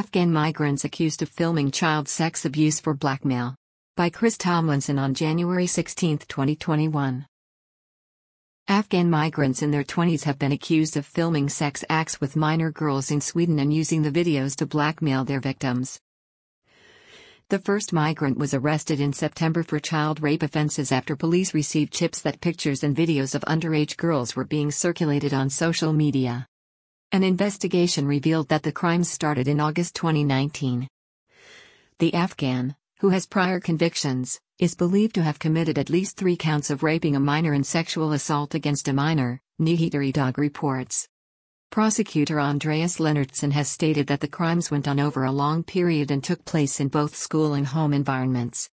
Afghan migrants accused of filming child sex abuse for blackmail. By Chris Tomlinson on January 16, 2021. Afghan migrants in their 20s have been accused of filming sex acts with minor girls in Sweden and using the videos to blackmail their victims. The first migrant was arrested in September for child rape offenses after police received tips that pictures and videos of underage girls were being circulated on social media. An investigation revealed that the crimes started in August 2019. The Afghan, who has prior convictions, is believed to have committed at least 3 counts of raping a minor and sexual assault against a minor, Nyheter reports. Prosecutor Andreas Lennartsson has stated that the crimes went on over a long period and took place in both school and home environments.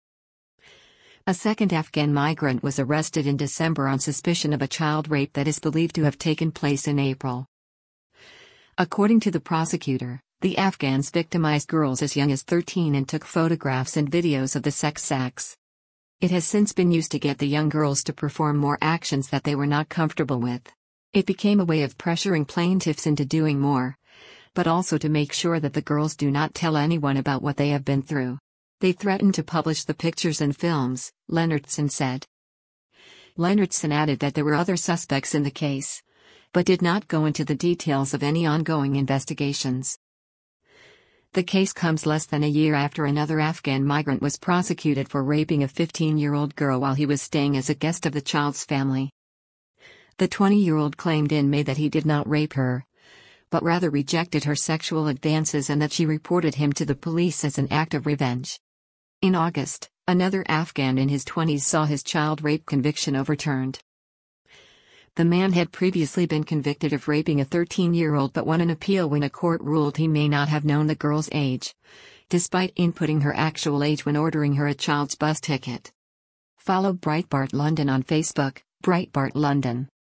A second Afghan migrant was arrested in December on suspicion of a child rape that is believed to have taken place in April. According to the prosecutor, the Afghans victimized girls as young as 13 and took photographs and videos of the sex acts. It has since been used to get the young girls to perform more actions that they were not comfortable with. It became a way of pressuring plaintiffs into doing more, but also to make sure that the girls do not tell anyone about what they have been through. They threatened to publish the pictures and films, Lennartsson said. Lennartsson added that there were other suspects in the case, but did not go into the details of any ongoing investigations. The case comes less than a year after another Afghan migrant was prosecuted for raping a 15-year-old girl while he was staying as a guest of the child's family. The 20-year-old claimed in May that he did not rape her, but rather rejected her sexual advances and that she reported him to the police as an act of revenge. In August, another Afghan in his 20s saw his child rape conviction overturned. The man had previously been convicted of raping a 13-year-old but won an appeal when a court ruled he may not have known the girl's age, despite inputting her actual age when ordering her a child's bus ticket. Follow Breitbart London on Facebook, Breitbart London.